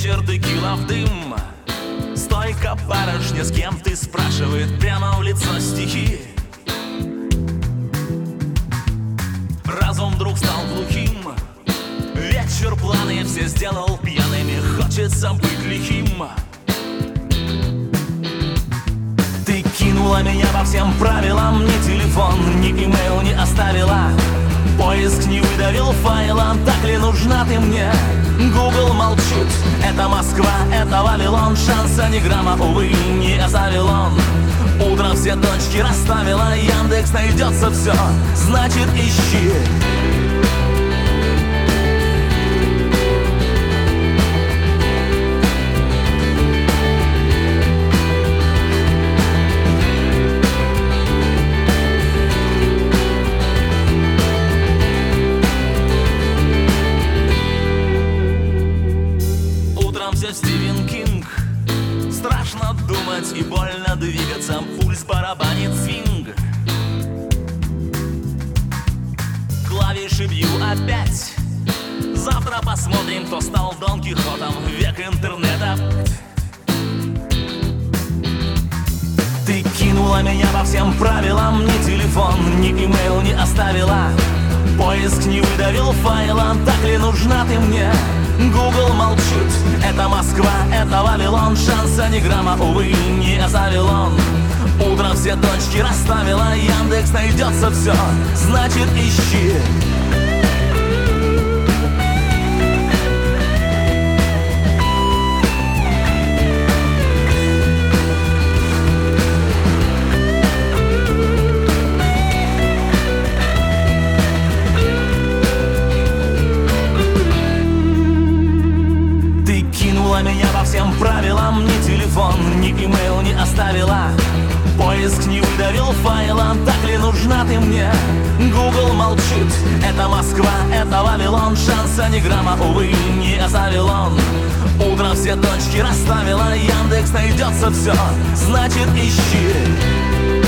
вечер, текила в дым. Стойка барышня, с кем ты, спрашивает прямо в лицо стихи. Разум вдруг стал глухим. Вечер планы все сделал пьяными. Хочется быть лихим. Ты кинула меня по всем правилам. Ни телефон, ни имейл не оставила. Поиск не выдавил файла. Так ли нужна ты мне? Google молчит. Это Москва, это Вавилон. Шанса ни грамма, увы, не оставил он. Утром все точки расставила. Яндекс найдется все, значит ищи. Стивен Кинг. Страшно думать и больно двигаться. Пульс барабанит свинг. Клавиши бью опять. Завтра посмотрим, кто стал Дон Кихотом. Век интернета. Ты кинула меня по всем правилам. Ни телефон, ни имейл не оставила. Поиск не выдавил файла. Так ли нужна ты мне? Google молчит. Это Москва, это Вавилон. Шанса ни грамма, увы, не оставил он. Утром все точки расставила. Яндекс найдется все, значит ищи. Меня по всем правилам. Ни телефон, ни имейл не оставила. Поиск не выдавил файла. Так ли нужна ты мне? Google молчит. Это Москва, это Вавилон. Шанса ни грамма, увы, не оставил он. Утром все точки расставила. Яндекс найдется все, значит ищи.